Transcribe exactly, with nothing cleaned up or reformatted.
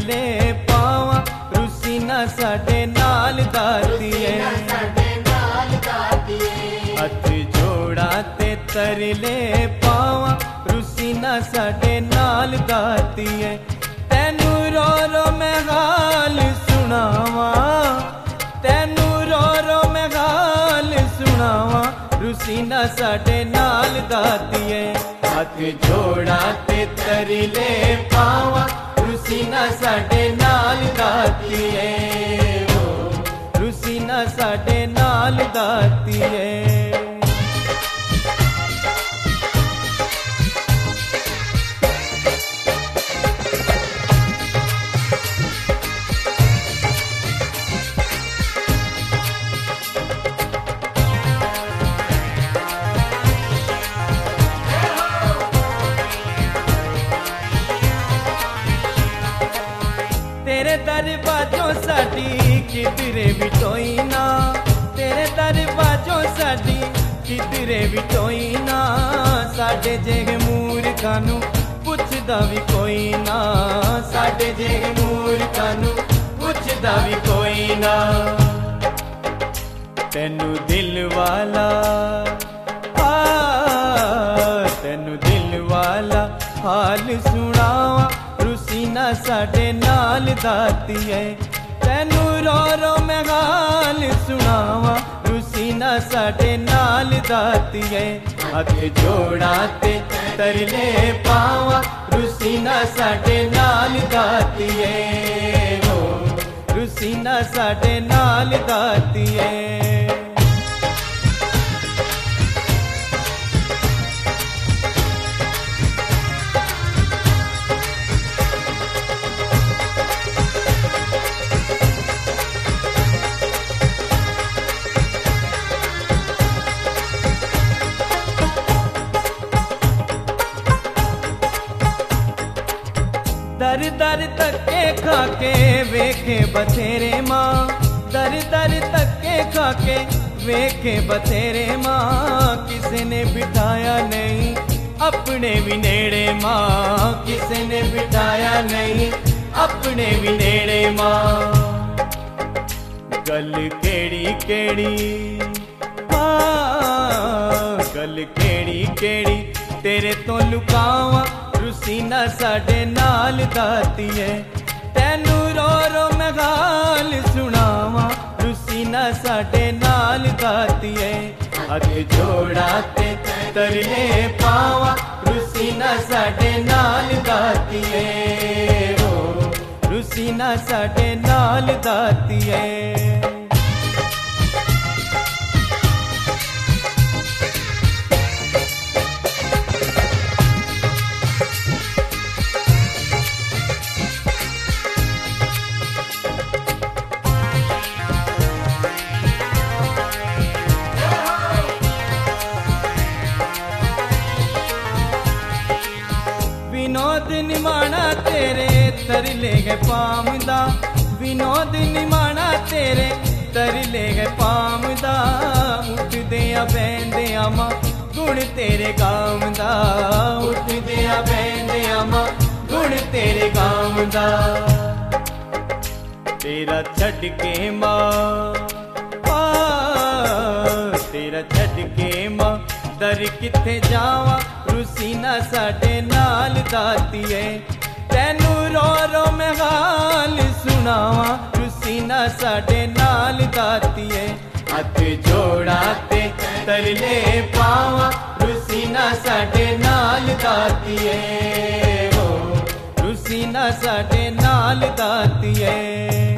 तरले पावा रुसी ना साडे नाल दातिए। हथ जोड़ा ते तरले पावा रुसी ना साडे नाल दातिए। तेनू रो रो मैं गाल सुनावा, तेनू रो रो मैं गाल सुनावा रुसी ना साडे नाल दातिए। हाथ जोड़ा ते तरले पावा रुसी ना साडे नाल दातिए। रुसी ना साडे नाल दातिए। तेरे दरवाजों साडी किधरे भी टोई ना, तेरे दरवाजों साडी किधरे भी टोई ना। साडे जेहे मूर्खां नू पुछदा भी कोई ना, साडे जेहे मूर्खां नू पुछदा भी कोई ना। तेनू दिल वाला आ, तेनू दिल वाला हाल सुनावा रुसी ना साडे नाल दातिए। तेनू रो रो मैं गाल सुनावा रुसी ना साडे नाल दातिए। हथ जोड़ा ते तरले पावा रुसी ना साडे नाल दातिए। रुसी ना साडे नाल दातिए। दर दर तके खाके वेखे बथेरे माँ, दर दर तके खाके वेखे बथेरे माँ। किसी ने बिठाया नहीं अपने भी नेड़े माँ, किसी ने बिठाया नहीं अपने भी नेड़े माँ। गल केड़ी केड़ी हाँ, गल केड़ी केड़ी तेरे तो लुकावा रुसी ना साडे नाल दातिए। तेनू रो रो मैं गाल सुनावा रुसी ना साडे नाल दातिए। हथ जोड़ा ते तरले पावा रुसी ना साडे नाल दातिए। रुसी ना साडे नाल दातिए। विनोद निमाना तेरे तरले गए पामदा, विनोद निमाना तेरे तरले गए पामदा। उठदे आ बहंदे आ मां गुण तेरे गाम दा, उठदे आ बहंदे आ मां गुण तेरे गाम दा। तेरा छड़ के मां तेरा छड़ के मां दर किथे जावा रुसी ना साडे नाल दातिए। तेनू रो रो मैं गाल सुनावा रुसी ना साडे नाल दातिए। हथ जोड़ा ते तरले पावा रुसी ना साडे नाल दातिए। रुसी ना साडे नाल दातिए।